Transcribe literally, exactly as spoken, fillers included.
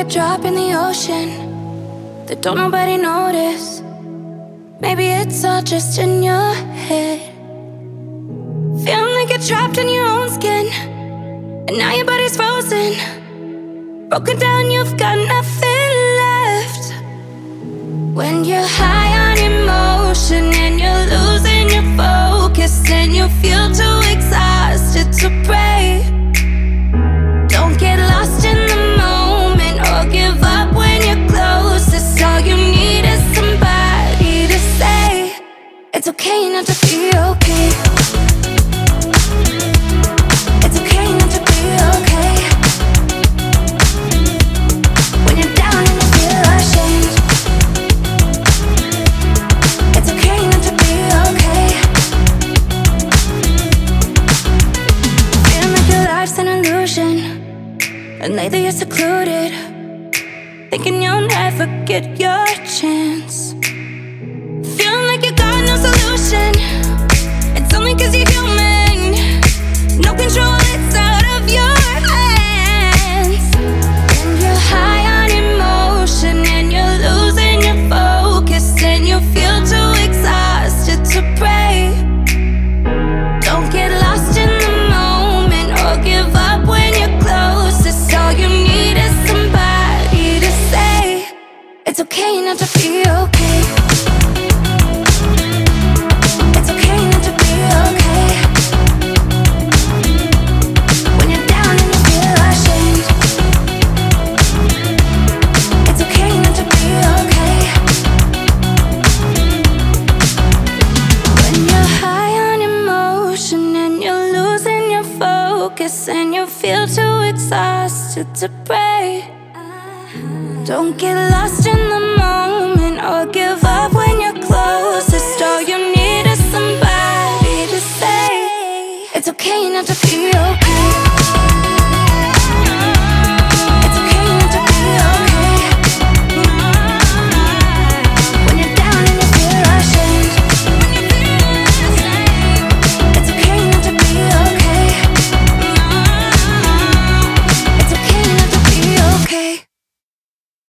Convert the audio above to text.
a drop in the ocean that don't nobody notice. Maybe it's all just in your head. Feeling like you're trapped in your own skin, and now your body's frozen. Broken down, you've got nothing left. When you're high on emotion and you're losing your focus, and you feel too exhausted to pray. Don't get lost in the moment or give up when you're closest. All you need is somebody to say it's okay not to be okay. It's okay not to be okay. When you're down and you feel ashamed, it's okay not to be okay. Feeling like your life's an illusion, and lately you're secluded, thinking you'll never get your chance. Feeling like you got no solution. It's only cause you're human. No control, it's out of your hands. And you're high on emotion and you're losing your focus, and you feel too exhausted to pray. Don't get lost in the moment or give up when you're closest. All you need is somebody to say it's okay not to be okay. It's okay not to be okay. When you're down and you feel ashamed, it's okay not to be okay. When you're high on emotion and you're losing your focus, and you feel too exhausted to pray. Don't get lost in the moment or give up when you're closest. All you need is somebody to say it's okay not to be okay.